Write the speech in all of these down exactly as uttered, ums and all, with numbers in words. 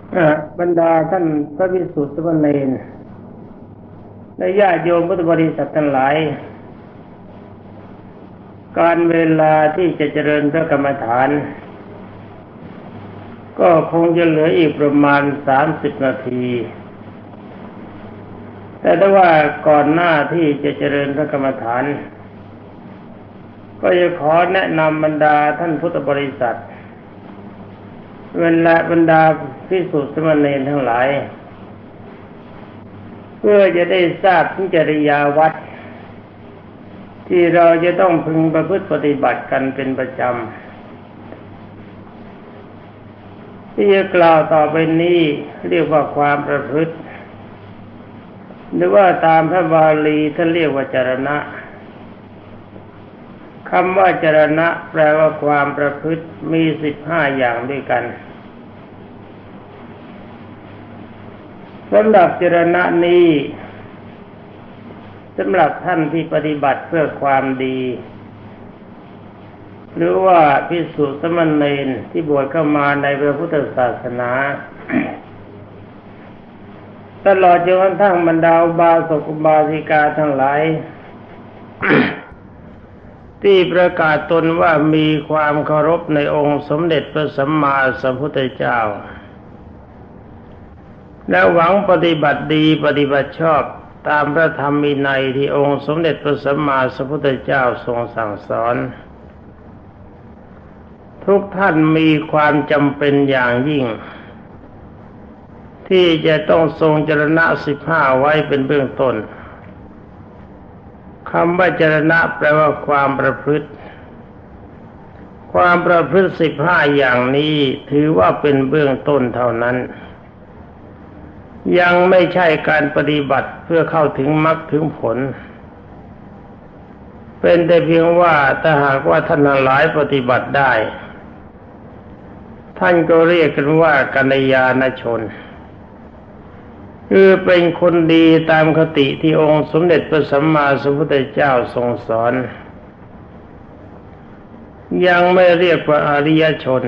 บรรดาท่านพระภิกษุสามเณรและญาติโยมพุทธบริษัททั้งหลายการเวลาที่จะเจริญพระกรรมฐานก็คงจะเหลืออีกประมาณสามสิบนาทีแต่ถ้าว่าก่อนหน้าที่จะเจริญพระกรรมฐานก็จะขอแนะนำบรรดาท่านพุทธบริษัทเวลาบรรดาภิกษุสามเณรทั้งหลายเพื่อจะได้ทราบถึงจริยาวัดที่เราจะต้องพึงประพฤติปฏิบัติกันเป็นประจำที่จะกล่าวต่อไปนี้เรียกว่าความประพฤติหรือว่าตามพระบาลีท่านเรียกว่าจรณะคำว่าจรณะแปลว่าความประพฤติมีสิบห้าอย่างด้วยกันสำหรับจรณะนี้สำหรับท่านที่ปฏิบัติเพื่อความดีหรือว่าภิกษุสามเณรที่บวชเข้ามาในพระพุทธศาสนาตลอดจนกระทั่งบรรดาอุบาสกอุบาสิกาทั้งหลาย ที่ประกาศตนว่ามีความเคารพในองค์สมเด็จพระสัมมาสัมพุทธเจ้าและหวังปฏิบัติดีปฏิบัติชอบตามพระธรรมวินัยที่องค์สมเด็จพระสัมมาสัมพุทธเจ้าทรงสั่งสอนทุกท่านมีความจำเป็นอย่างยิ่งที่จะต้องทรงจรณะสิบห้าไว้เป็นเบื้องต้นคำว่าจรณะแปลว่าความประพฤติความประพฤติสิบห้าอย่างนี้ถือว่าเป็นเบื้องต้นเท่านั้นยังไม่ใช่การปฏิบัติเพื่อเข้าถึงมรรคถึงผลเป็นแต่เพียงว่าถ้าหากว่าท่านทั้งหลายปฏิบัติได้ท่านก็เรียกกันว่ากัลยาณชนคือเป็นคนดีตามคติที่องค์สมเด็จพระสัมมาสัมพุทธเจ้าทรงสอนยังไม่เรียกว่าอริยชน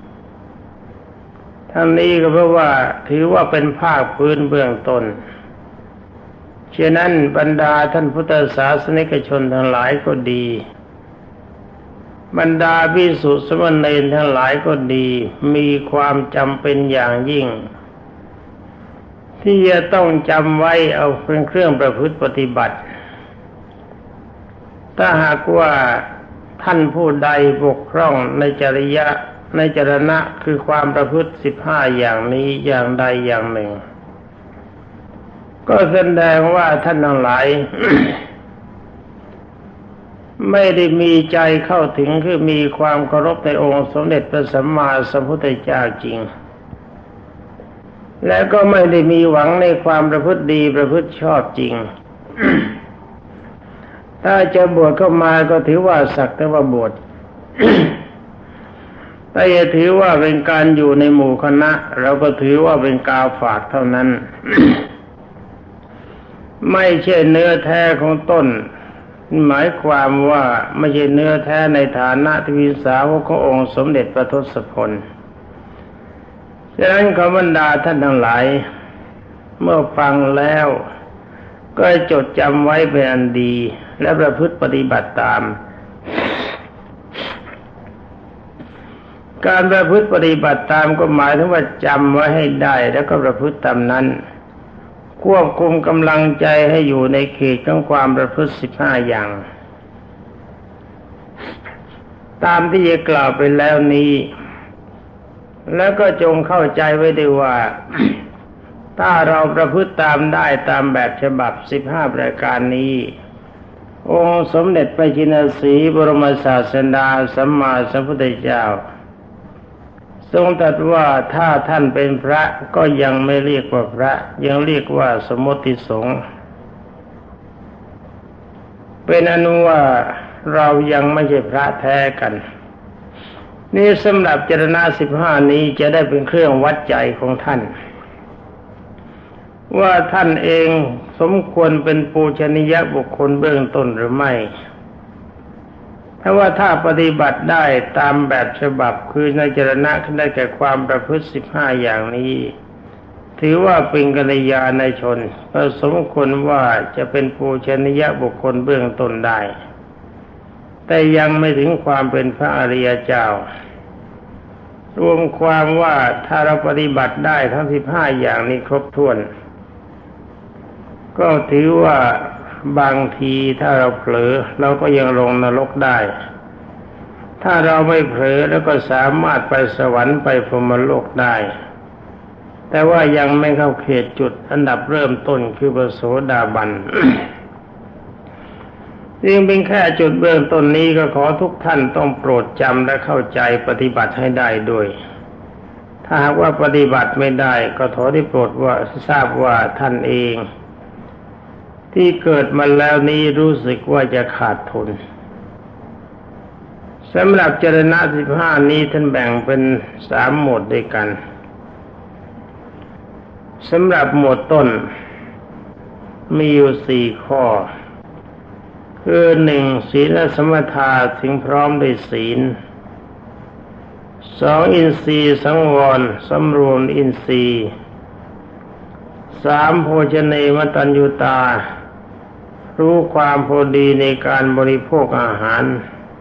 ทั้งนี้ก็เพราะว่าถือว่าเป็นภาคพื้นเบื้องต้นฉะนั้นบรรดาท่านพุทธศาสนิกชนทั้งหลายก็ดีบรรดาภิกษุสามเณรทั้งหลายก็ดีมีความจำเป็นอย่างยิ่งที่จะต้องจำไว้เอาเป็นเครื่องประพฤติปฏิบัติถ้าหากว่าท่านผู้ใดบกพร่องในจริยะในจรณะคือความประพฤติสิบห้าอย่างนี้อย่างใดอย่างหนึ่งก็แสดงว่าท่านทั้งหลาย ไม่ได้มีใจเข้าถึงคือมีความเคารพในองค์สมเด็จพระสัมมาสัมพุทธเจ้าจริงและก็ไม่ได้มีหวังในความประพฤติดีประพฤติชอบจริง ถ้าจะบวชเข้ามาก็ถือว่าสักแต่ว่าบวช แต่อย่าถือว่าเป็นการอยู่ในหมู่คณะเราก็ถือว่าเป็นกาฝากเท่านั้น ไม่ใช่เนื้อแท้ของต้นหมายความว่าไม่ใช่เนื้อแท้ในฐานะที่เป็นสาวกขององค์สมเด็จพระทศพลฉะนั้นขอบรรดาท่านทั้งหลายเมื่อฟังแล้วก็จดจำไว้เป็นอันดีและประพฤติปฏิบัติตามการประพฤติปฏิบัติตามก็หมายถึงว่าจำไว้ให้ได้แล้วก็ประพฤติตามนั้นควบคุมกำลังใจให้อยู่ในเขตของความประพฤติสิบห้าอย่างตามที่จะกล่าวไปแล้วนี้แล้วก็จงเข้าใจไว้ด้วยว่า ถ้าเราประพฤติตามได้ตามแบบฉบับสิบห้าประการนี้องค์สมเด็จพระจินสีห์บรมศาสดาสัมมาสัมพุทธเจ้าทรงตรัสว่าถ้าท่านเป็นพระก็ยังไม่เรียกว่าพระยังเรียกว่าสมมติสงฆ์เป็นอนุว่าเรายังไม่ใช่พระแท้กันนี่สำหรับจรณะสิบห้านี้จะได้เป็นเครื่องวัดใจของท่านว่าท่านเองสมควรเป็นปูชนียบุคคลเบื้องต้นหรือไม่ถ้าว่าถ้าปฏิบัติได้ตามแบบฉบับคือในจรณะได้แก่ความประพฤติสิบห้าอย่างนี้ถือว่าเป็นกัลยาณชนก็สมควรว่าจะเป็นปูชนียบุคคลเบื้องต้นได้แต่ยังไม่ถึงความเป็นพระอริยเจ้ารวมความว่าถ้าเราปฏิบัติได้ทั้งสิบห้าอย่างนี้ครบถ้วนก็ถือว่าบางทีถ้าเราเผลอเราก็ยังลงนรกได้ถ้าเราไม่เผลอแล้วก็สามารถไปสวรรค์ไปพรหมโลกได้แต่ว่ายังไม่เข้าเขตจุดอันดับเริ่มต้นคือพระโสดาบัน ยิ่งเป็นแค่จุดเบื้องต้นนี้ก็ขอทุกท่านต้องโปรดจำและเข้าใจปฏิบัติให้ได้ด้วยถ้าหากว่าปฏิบัติไม่ได้ก็ขอที่โปรดว่าทราบว่าท่านเองที่เกิดมาแล้วนี้รู้สึกว่าจะขาดทุนสำหรับจรณะสิบห้านี้ท่านแบ่งเป็นสามหมวดด้วยกันสำหรับหมวดต้นมีอยู่สี่ข้อคือหนึ่งศีลสมถะถึงพร้อมด้วยศีลสองอินทรีย์สังวรสำรวมอินทรีย์สามโภชเนมตัญญูตารู้ความพอดีในการบริโภคอาหาร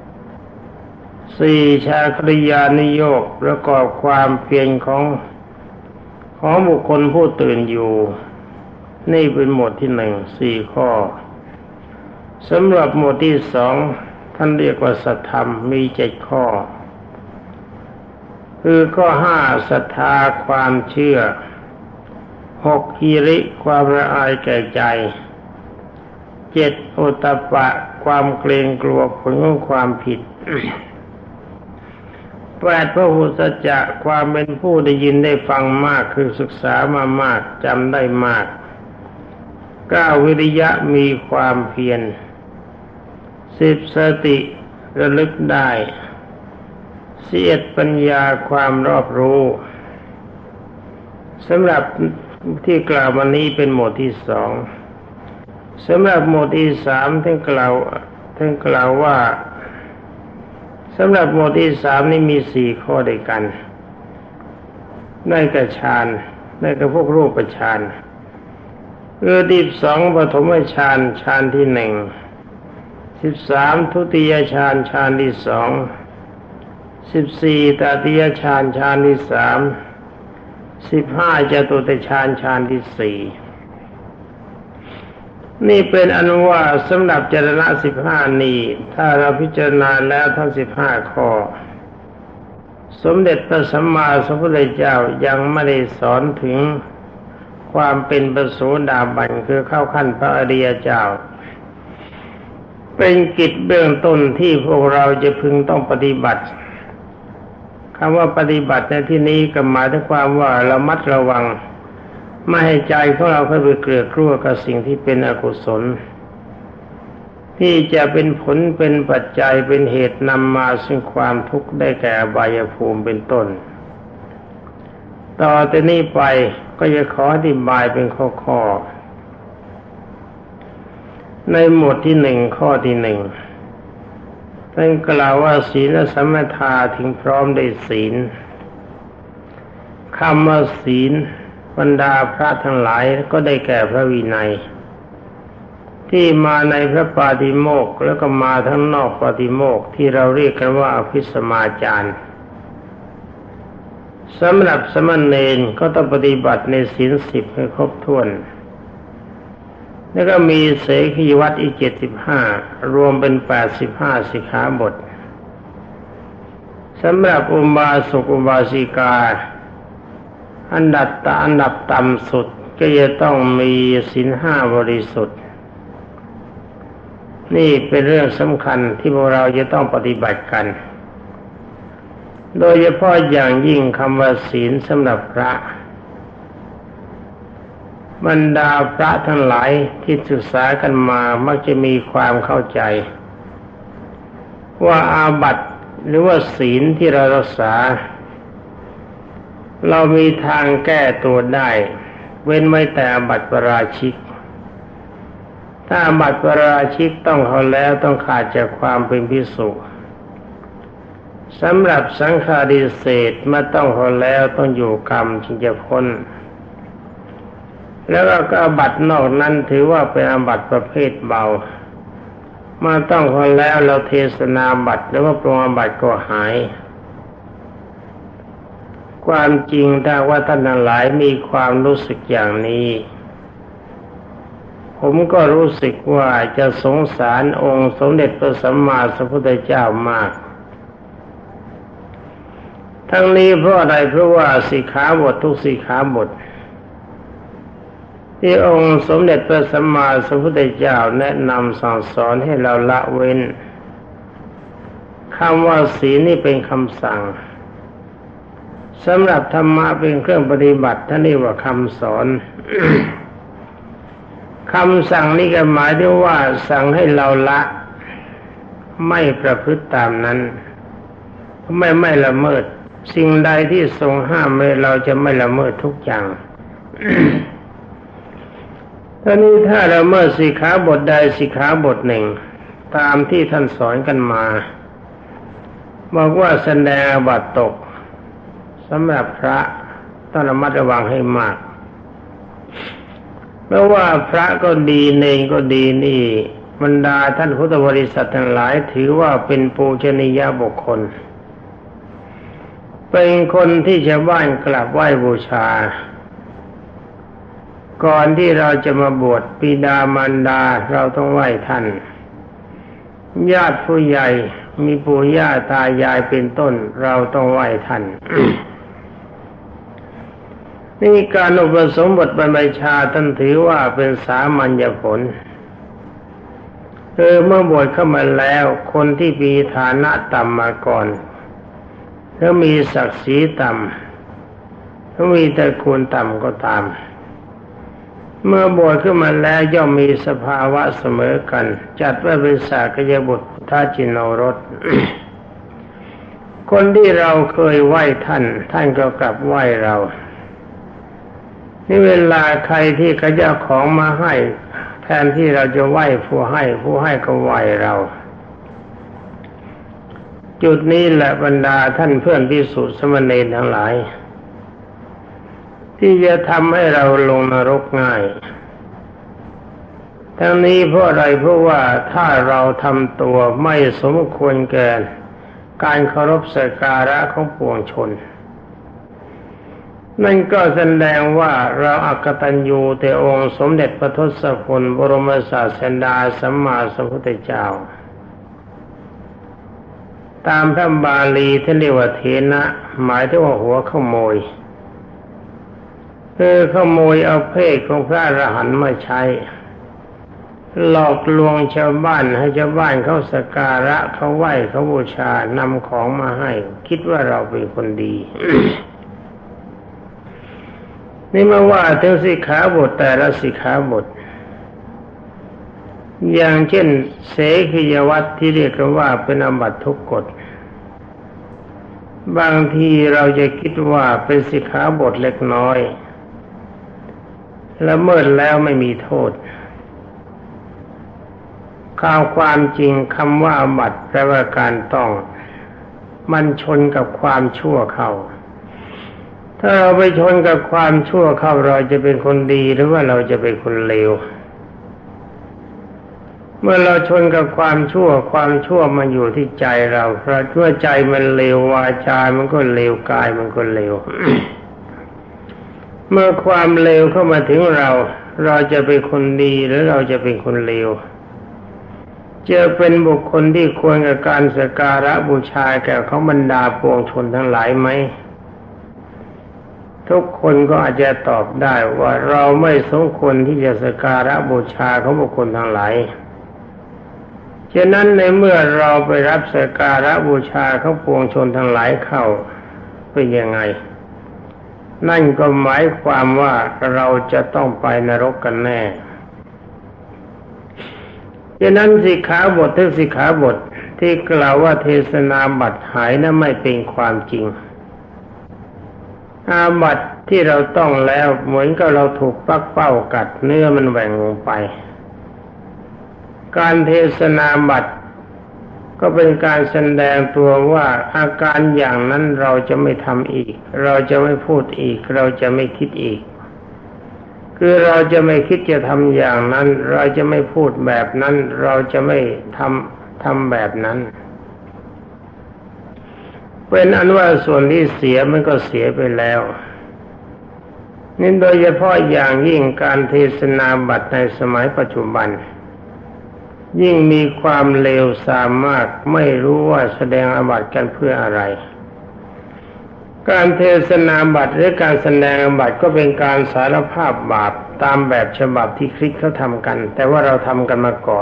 สี่ชาคริยานิโยคประกอบความเพียรของของบุคคลผู้ตื่นอยู่นี่เป็นหมวดที่หนึ่งสี่ข้อสำหรับหมวดที่สองท่านเรียกว่าสัทธรรมมีเจ็ดข้อคือข้อห้าศรัทธาความเชื่อหกหิริความละอายแก่ใจเจ็ดโอตตัปปะความเกรงกลัวผลของความผิดแปดพหุสัจจะความเป็นผู้ได้ยินได้ฟังมากคือศึกษามามากจำได้มากเก้าวิริยะมีความเพียรสิบสติระลึกได้สิบเอ็ดปัญญาความรอบรู้สำหรับที่กล่าวมานี้เป็นหมวดที่สองสำหรับหมวดที่สามท่านกล่าวท่านกล่าวว่าสำหรับหมวดที่สามนี้มีสี่ข้อด้วยกันได้แก่ฌานได้แก่พวกรูปฌานคือสิบสองปฐมฌานฌานที่หนึ่งสิบสามทุติยฌานฌานที่สองสิบสี่ตติยฌานฌานที่สามสิบห้าจตุตฌานฌานที่สี่นี่เป็นอนุว่าสำหรับจรณะสิบห้านี้ถ้าเราพิจารณาแล้วทั้งสิบห้าข้อสมเด็จพระสัมมาสัมพุทธเจ้ายังไม่ได้สอนถึงความเป็นพระโสดาบันคือเข้าขั้นพระอริยเจ้าเป็นกิจเบื้องต้นที่พวกเราจะพึงต้องปฏิบัติคำว่าปฏิบัติในที่นี้ก็หมายถึงความว่าเรามัดระวังไม่ให้ใจของเราเข้าไปเกลือกลัวกับสิ่งที่เป็นอกุศลที่จะเป็นผลเป็นปัจจัยเป็นเหตุนำมาซึ่งความทุกข์ได้แก่อบายภูมิเป็นต้นต่อแต่นี้ไปก็จะขออธิบายเป็นข้อๆในหมวดที่หนึ่งข้อที่หนึ่งท่านกล่าวว่าศีลสมถะถึงพร้อมด้วยศีลคำว่าศีลบรรดาพระทั้งหลายก็ได้แก่พระวินัยที่มาในพระปาฏิโมกข์แล้วก็มาทั้งนอกปาฏิโมกข์ที่เราเรียกกันว่าอภิสมาจารย์สำหรับสมณเณรก็ต้องปฏิบัติในศีลสิบให้ครบถ้วนแล้วก็มีเสขีวัตรอีกเจ็ดสิบห้ารวมเป็นแปดสิบห้าสิกขาบทสำหรับอุบาสกอุบาสิกาอันดับอันดับต่ำสุดก็จะต้องมีศีลห้าบริสุทธิ์นี่เป็นเรื่องสำคัญที่พวกเราจะต้องปฏิบัติกันโดยเฉพาะอย่างยิ่งคำว่าศีลสำหรับพระบรรดาพระทั้งหลายที่ศึกษากันมามักจะมีความเข้าใจว่าอาบัติหรือว่าศีลที่เรารักษาเรามีทางแก้ตัวได้เว้นไว้แต่อาบัติปาราชิกถ้าอาบัติปาราชิกต้องเขาแล้วต้องขาดจากความเป็นภิกษุสำหรับสังฆาทิเศษเมื่อต้องเขาแล้วต้องอยู่กรรมจึงจะพ้นแล้วก็อาบัตินอกนั้นถือว่าเป็นอาบัติประเภทเบามาต้องคนแล้วเราเทศนาบัติแล้วว่าปรงอาบัติก็หายความจริงถ้าว่าท่านทั้งหลายมีความรู้สึกอย่างนี้ผมก็รู้สึกว่าจะสงสารองค์สมเด็จพระสัมมาสัมพุทธเจ้ามากทั้งนี้เพราะอะไรเพราะว่าสิกขาบททุกสิกขาบทที่องค์สมเด็จพระสัมมาสัมพุทธเจ้าแนะนำสั่งสอนให้เราละเว้นคำว่าศีลนี่เป็นคำสั่งสำหรับธรรมะเป็นเครื่องปฏิบัติท่านเรียกว่าคำสอน คำสั่งนี่ก็หมายถึงว่าสั่งให้เราละไม่ประพฤติตามนั้นไม่ไม่ละเมิดสิ่งใดที่ทรงห้ามเราจะไม่ละเมิดทุกอย่าง ตอนนี้ถ้าละเมิดสิกขาบทใดสิกขาบทหนึ่งตามที่ท่านสอนกันมาบอกว่าแสดงอาบัติตกสำหรับพระต้องระมัดระวังให้มากเพราะว่าพระก็ดีเนรก็ดีนี่บรรดาท่านพุทธบริษัททั้งหลายถือว่าเป็นปูชนียบุคคลเป็นคนที่ชาวบ้านกราบไหว้บูชาก่อนที่เราจะมาบวชบิดามารดาเราต้องไหว้ท่านญาติผู้ใหญ่มีปู่ย่าตายายเป็นต้นเราต้องไหว้ท่าน นี่การอุปสมบทบรรพชาท่านถือว่าเป็นสามัญผลคือเมื่อบวชเข้ามาแล้วคนที่มีฐานะต่ำมาก่อนแล้วมีศักดิ์ศรีต่ำถ้ามีตระกูลต่ำก็ตามเมื่อบวชขึ้นมาแล้วย่อมมีสภาวะเสมอกันจัดว่าเป็นสากยบุตรพุทธจินโนรส คนที่เราเคยไหว้ท่านท่านก็กลับไหว้เรานี่เวลาใครที่เขาจะของมาให้แทนที่เราจะไหว้ผู้ให้ผู้ให้ก็ไหว้เราจุดนี้แหละบรรดาท่านเพื่อนภิกษุสามเณรทั้งหลายที่จะทำให้เราลงนรกง่ายทั้งนี้เพราะอะไรเพราะว่าถ้าเราทำตัวไม่สมควรแก่การเคารพสักการะของปวงชนนั่นก็แสดงว่าเราอกตัญญูต่อองค์สมเด็จพระทศพลบรมศาสดาสัมมาสัมพุทธเจ้าตามพระบาลีที่เรียกว่าเถนะหมายถึงว่าหัวขโมยคือขโมยเอาเพศของพระอรหันต์มาใช้หลอกลวงชาวบ้านให้ชาวบ้านเขาสักการะเขาไหว้เขาบูชานำของมาให้คิดว่าเราเป็นคนดี นี่มาว่าถึงสิกขาบทแต่ละสิกขาบทอย่างเช่นเสขียวัตรที่เรียกกันว่าเป็นอาบัติทุกกฎบางทีเราจะคิดว่าเป็นสิกขาบทเล็กน้อยละเมิดแล้วไม่มีโทษข่าวความจริงคำว่าอาบัติแปลว่าการต้องมันชนกับความชั่วเข้าถ้าเราไปชนกับความชั่วเข้าเราจะเป็นคนดีหรือว่าเราจะเป็นคนเลวเมื่อเราชนกับความชั่วความชั่วมันอยู่ที่ใจเราเพราะเมื่อใจมันเลววาจามันก็เลวกายมันก็เลว เมื่อความเลวเข้ามาถึงเราเราจะเป็นคนดีหรือเราจะเป็นคนเลวจะเป็นบุคคลที่ควรกับการสักการะบูชาแก่เขาบรรดาปวงชนทั้งหลายไหมทุกคนก็อาจจะตอบได้ว่าเราไม่สมควรที่จะสักการะบูชาของบุคคลทั้งหลายฉะนั้นในเมื่อเราไปรับสักการะบูชาของปวงชนทั้งหลายเข้าเป็นยังไงนั่นก็หมายความว่าเราจะต้องไปนรกกันแน่ฉะนั้นสิกขาบททุกสิกขาบทที่กล่าวว่าเทศนาบัติหายนั้นไม่เป็นความจริงอาบัติที่เราต้องแล้วเหมือนกับเราถูกปักเป้ากัดเนื้อมันแหว่งลงไปการเทศนาบัติก็เป็นการแสดงตัวว่าอาการอย่างนั้นเราจะไม่ทำอีกเราจะไม่พูดอีกเราจะไม่คิดอีกคือเราจะไม่คิดจะทำอย่างนั้นเราจะไม่พูดแบบนั้นเราจะไม่ทำทำแบบนั้นเป็นอันว่าส่วนที่เสียมันก็เสียไปแล้วนี่โดยเฉพาะอย่างยิ่งการเทศนาบัตรในสมัยปัจจุบันยิ่งมีความเลวทรามมากไม่รู้ว่าแสดงอาบัติกันเพื่ออะไรการเทศนาบัตรหรือการแสดงอาบัติก็เป็นการสารภาพบาปตามแบบฉบับที่คริสต์เขาทำกันแต่ว่าเราทำกันมาก่อน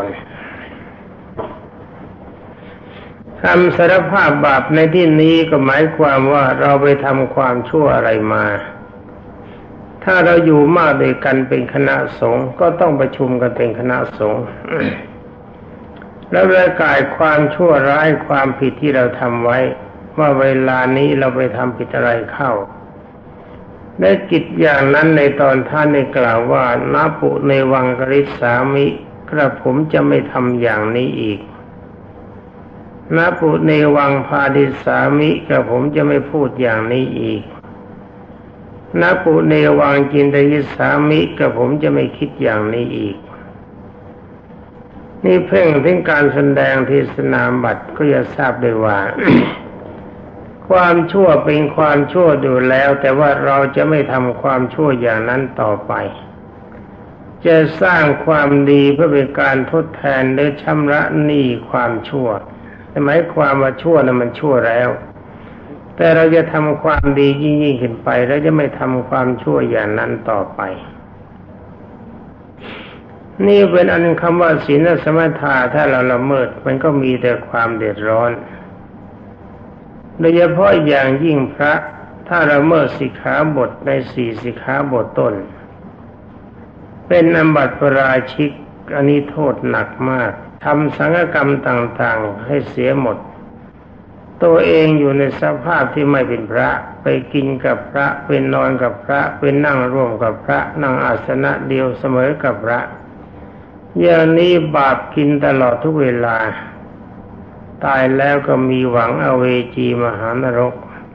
คำสารภาพบาปในที่นี้ก็หมายความว่าเราไปทำความชั่วอะไรมาถ้าเราอยู่มากด้วยกันเป็นคณะสงฆ์ก็ต้องประชุมกันเป็นคณะสงฆ์ แล้วประกาศความชั่วร้ายความผิดที่เราทำไว้ว่าเวลานี้เราไปทำผิดอะไรเข้าได้กิจอย่างนั้นในตอนท่านได้กล่าวว่านาปุในวังกฤษสามิกระผมจะไม่ทำอย่างนี้อีกนาปุในวังพาดิสามิกระผมจะไม่พูดอย่างนี้อีกนาปุในวังจินตยิสามิกระผมจะไม่คิดอย่างนี้อีกนี่เพ่งถึงการแสดงเทศนาบัตรก็จะทราบได้ว่า ความชั่วเป็นความชั่วอยู่แล้วแต่ว่าเราจะไม่ทำความชั่วอย่างนั้นต่อไปจะสร้างความดีเพื่อเป็นการทดแทนหรือชำระหนี้ความชั่วหมายความว่าชั่วนั้นมันชั่วแล้วแต่เราจะทำความดียิ่งๆขึ้นไปแล้วจะไม่ทำความชั่วอย่างนั้นต่อไปนี่เป็นอันคำว่าศีลสมาทานถ้าเราละเมิดมันก็มีแต่ความเดือดร้อนโดยเฉพาะอย่างยิ่งพระถ้าละเมิดสิกขาบทในสี่สิกขาบทต้นเป็นอาบัติปาราชิกอันนี้โทษหนักมากทำสังฆกรรมต่างๆให้เสียหมดตัวเองอยู่ในสภาพที่ไม่เป็นพระไปกินกับพระเป็นนอนกับพระเป็นนั่งร่วมกับพระนั่งอาสนะเดียวเสมอกับพระอย่างนี้บาปกินตลอดทุกเวลาตายแล้วก็มีหวังอเวจีมหานรก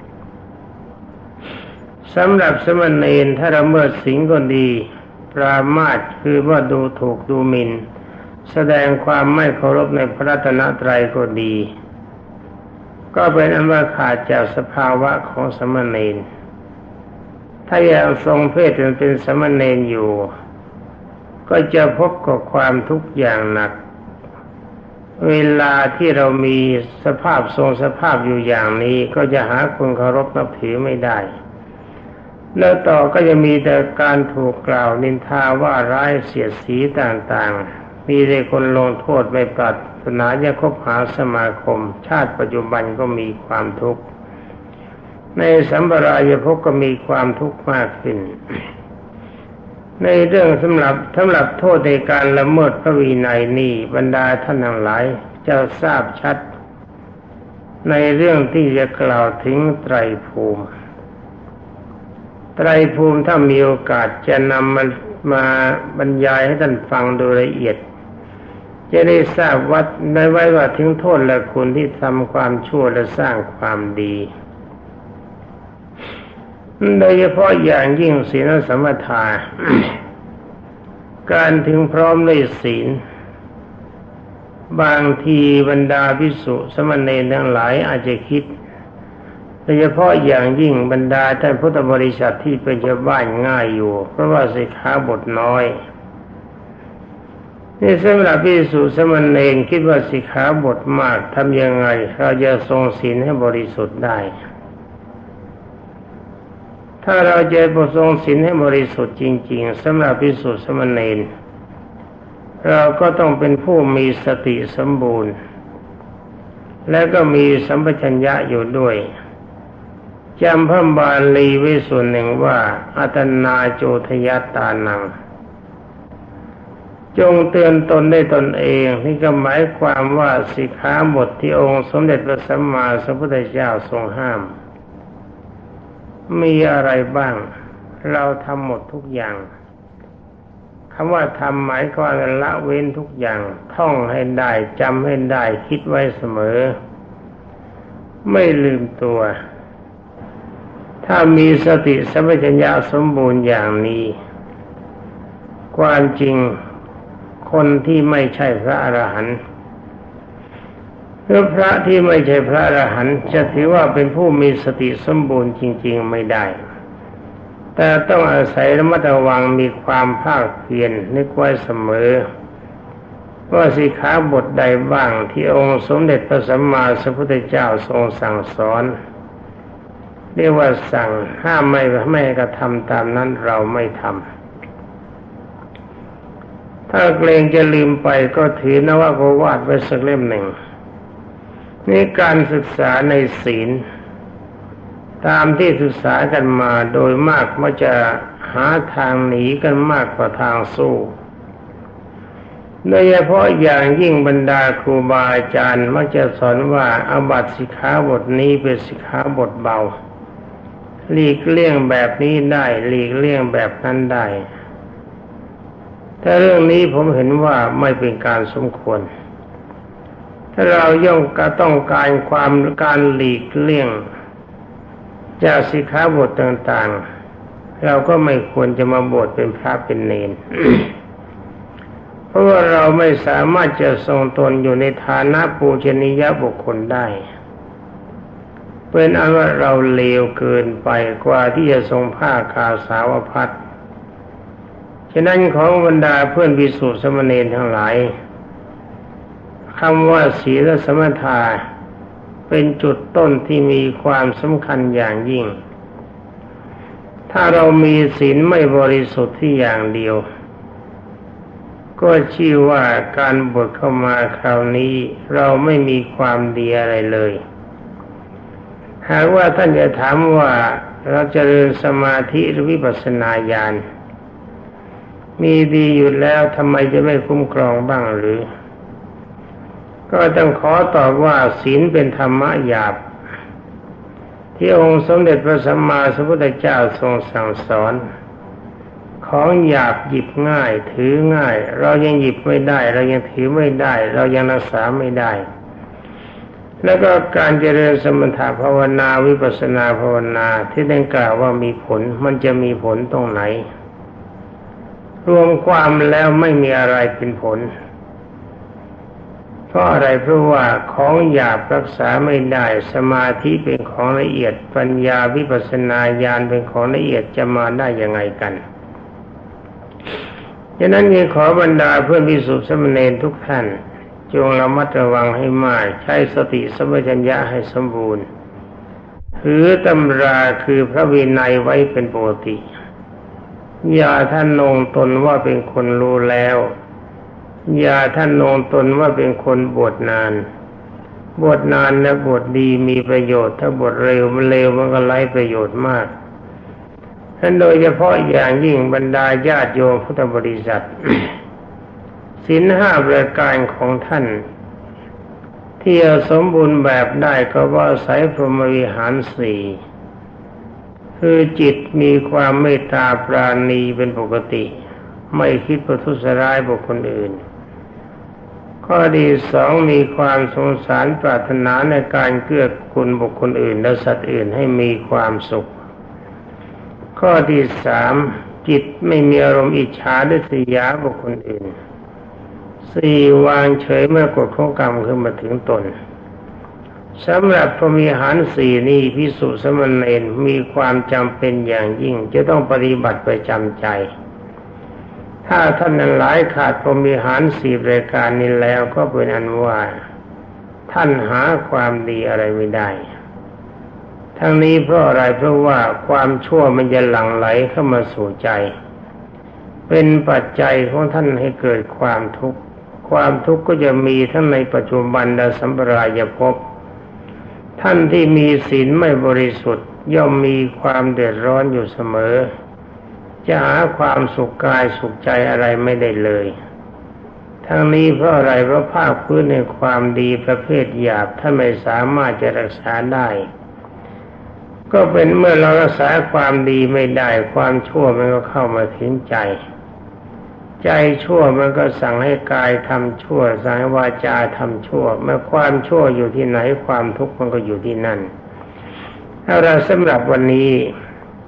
สำหรับสมณเณรถ้าละเมิดศีลก็ดีปรามาสคือว่าดูถูกดูหมิ่นแสดงความไม่เคารพในพระรัตนตรัยก็ดีก็เป็นอันว่าขาดจากสภาวะของสมณเณรถ้ายังทรงเพศเป็นสมณเณรอยู่ก็จะพบกับความทุกข์อย่างหนักเวลาที่เรามีสภาพทรงสภาพอยู่อย่างนี้ก็จะหาคนเคารพนับถือไม่ได้แล้วต่อก็จะมีแต่การถูกกล่าวนินทาว่าร้ายเสียดสีต่างๆมีแต่คนลงโทษไม่ปรารถนาจะคบหาสมาคมชาติปัจจุบันก็มีความทุกข์ในสัมปรายภพก็มีความทุกข์มากขึ้นในเรื่องสำหรับสำหรับโทษในการละเมิดพระวินัยนี้บรรดาท่านทั้งหลายจะทราบชัดในเรื่องที่จะกล่าวถึงไตรภูมิไตรภูมิถ้ามีโอกาสจะนำมามาบรรยายให้ท่านฟังโดยละเอียดจะได้ทราบวัดได้ไว้ว่าถึงโทษและคุณที่ทำความชั่วและสร้างความดีโดยเฉพาะอย่างยิ่งศีลสมาทานการถึงพร้อมด้วยศีลบางทีบรรดาภิกษุสมณเณรทั้งหลายอาจจะคิดโดยเฉพาะอย่างยิ่งบรรดาท่านพุทธบริษัทที่เป็นชาวบ้านง่ายอยู่เพราะว่าสิกขาบทน้อยนี่สำหรับภิกษุสมณเณรคิดว่าสิกขาบทมากทำยังไงเราจะทรงศีลให้บริสุทธิ์ได้ถ้าเราจะประทรงศีลให้บริสุทธิ์จริงๆสำหรับภิกษุสมณเณรเราก็ต้องเป็นผู้มีสติสมบูรณ์และก็มีสัมปชัญญะอยู่ด้วยจำพระบาลีไว้ส่วนหนึ่งว่าอัตนาโจทยตานังจงเตือนตนได้ตนเองนี่ก็หมายความว่าสิกขาบทที่องค์สมเด็จพระสัมมาสัมพุทธเจ้าทรงห้ามมีอะไรบ้างเราทำหมดทุกอย่างคำว่าทำหมายความว่าละเว้นทุกอย่างท่องให้ได้จำให้ได้คิดไว้เสมอไม่ลืมตัวถ้ามีสติสัมปชัญญะสมบูรณ์อย่างนี้ความจริงคนที่ไม่ใช่พระอรหันต์หรือพระที่ไม่ใช่พระอรหันต์จะถือว่าเป็นผู้มีสติสมบูรณ์จริงๆไม่ได้แต่ต้องอาศัยระมัดระวังมีความภาคเพียรนึกไว้เสมอว่าสิกขาบทใดบ้างที่องค์สมเด็จพระสัมมาสัมพุทธเจ้าทรงสั่งสอนเรียกว่าสั่งห้ามไม่ไม่ให้กระทำตามนั้นเราไม่ทำถ้าเกรงจะลืมไปก็ถือนวโกวาทไว้สักเล่มหนึ่งนี่การศึกษาในศีลตามที่ศึกษากันมาโดยมากมักจะหาทางหนีกันมากกว่าทางสู้โดยเฉพาะอย่างยิ่งบรรดาครูบาอาจารย์มักจะสอนว่าอาบัติสิกขาบทนี้เป็นสิกขาบทเบาหลีกเลี่ยงแบบนี้ได้หลีกเลี่ยงแบบนั้นได้แต่เรื่องนี้ผมเห็นว่าไม่เป็นการสมควรถ้าเราย่อมก็ต้องการความการหลีกเลี่ยงจากสิกขาบทต่างๆเราก็ไม่ควรจะมาบวชเป็นพระเป็นเณร เพราะว่าเราไม่สามารถจะทรงตนอยู่ในฐานะปูชนียบุคคลได้เป็นอันว่าเราเลวเกินไปกว่าที่จะทรงผ้ากาสาวพัสฉะนั้นของบรรดาเพื่อนภิกษุสามเณรทั้งหลายคำว่าศีลสมถะเป็นจุดต้นที่มีความสำคัญอย่างยิ่งถ้าเรามีศีลไม่บริสุทธิ์ที่อย่างเดียวก็ชื่อว่าการบวชเข้ามาคราวนี้เราไม่มีความดีอะไรเลยหากว่าท่านจะถามว่าเราจะเจริญสมาธิหรือวิปัสสนาญาณมีดีอยู่แล้วทำไมจะไม่คุ้มครองบ้างหรือก็ต้องขอตอบว่าศีลเป็นธรรมะหยาบที่องค์สมเด็จพระสัมมาสัมพุทธเจ้าทรงสั่งสอนของหยาบหยิบง่ายถือง่ายเรายังหยิบไม่ได้เรายังถือไม่ได้เรายังรักษาไม่ได้แล้วก็การเจริญสมถะภาวนาวิปัสสนาภาวนาที่ได้กล่าวว่ามีผลมันจะมีผลตรงไหนรวมความแล้วไม่มีอะไรเป็นผลเพราะอะไรเพราะว่าของหยาบรักษาไม่ได้สมาธิเป็นของละเอียดปัญญาวิปัสสนาญาณเป็นของละเอียดจะมาได้ยังไงกันฉะนั้นขอบรรดาเพื่อนภิกษุสามเณรทุกท่านจงระมัดระวังให้มากใช้สติสัมปชัญญะให้สมบูรณ์ถือตำราคือพระวินัยไว้เป็นปกติอย่าท่านนงตนว่าเป็นคนรู้แล้วอย่าท่านนงตนว่าเป็นคนบวชนานบวชนานและบวชดีมีประโยชน์ถ้าบวชเร็วมันเร็วมันก็ไร้ประโยชน์มากท่านโดยเฉพาะอย่างยิ่งบรรดาญาติโยมพุทธบริษัท ศีลห้าประการของท่านที่จะสมบูรณ์แบบได้ก็ว่าอาศัยพรหมวิหารสี่คือจิตมีความเมตตาปราณีเป็นปกติไม่คิดประทุษร้ายบุคคลอื่นข้อที่สองมีความสงสารปรารถนาในการเกื้อกูลบุคคลอื่นและสัตว์อื่นให้มีความสุขข้อที่สามจิตไม่มีอารมณ์อิจฉาริษยาบุคคลอื่นสี่วางเฉยเมื่อกฎของกรรมขึ้นมาถึงตนสำหรับพรหมวิหารสี่นี้ภิกษุสามเณรมีความจำเป็นอย่างยิ่งจะต้องปฏิบัติประจำใจถ้าท่านนั้นหลายขาดพรหมวิหารสี่รายการนี้แล้วก็เป็นอันว่าท่านหาความดีอะไรไม่ได้ทั้งนี้เพราะอะไรเพราะว่าความชั่วมันจะหลั่งไหลเข้ามาสู่ใจเป็นปัจจัยของท่านให้เกิดความทุกข์ความทุกข์ก็จะมีทั้งในปัจจุบันและสัมปรายภพท่านที่มีศีลไม่บริสุทธิ์ย่อมมีความเดือดร้อนอยู่เสมอจะหาความสุขกายสุขใจอะไรไม่ได้เลยทั้งนี้เพราะอะไรเพราะภาคพื้นในความดีประเภทหยาบท่านไม่สามารถจะรักษาได้ก็เป็นเมื่อเรารักษาความดีไม่ได้ความชั่วมันก็เข้ามาถึงใจใจชั่วมันก็สั่งให้กายทำชั่วสั่งให้วาจาทำชั่วเมื่อความชั่วอยู่ที่ไหนความทุกข์มันก็อยู่ที่นั่นเอาละสำหรับวันนี้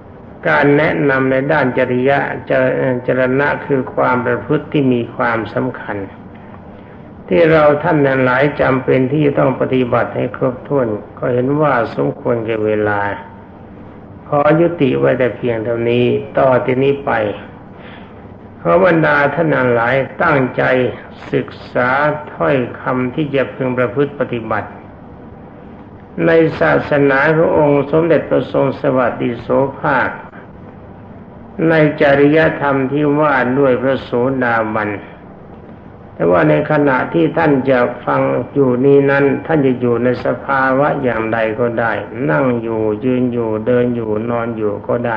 การแนะนำในด้านจริยะจรณะคือความประพฤติที่มีความสำคัญที่เราท่านนั้นหลายจำเป็นที่ต้องปฏิบัติให้ครบถ้วนก็เห็นว่าสมควรแก่เวลาขอยุติไว้แต่เพียงเท่านี้ต่อที่นี้ไปขอบรรดาท่านนั้นหลายตั้งใจศึกษาถ้อยคำที่จะพึงประพฤติปฏิบัติในศาสนาขององค์สมเด็จพระทรงสวัสดิโสภาคในจริยธรรมที่ว่าด้วยพระโสดาบันแต่ว่าในขณะที่ท่านจะฟังอยู่นี้นั้นท่านจะอยู่ในสภาวะอย่างใดก็ได้นั่งอยู่ยืนอยู่เดินอยู่นอนอยู่ก็ได้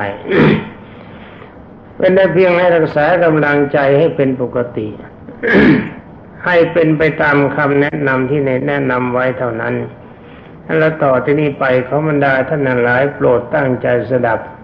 เป็นได้เพียงให้รักษากำลังใจให้เป็นปกติ ให้เป็นไปตามคำแนะนำที่แนะนำไว้เท่านั้นและต่อที่นี้ไปขอบรรดาท่านทั้งหลายโปรดตั้งใจสดับ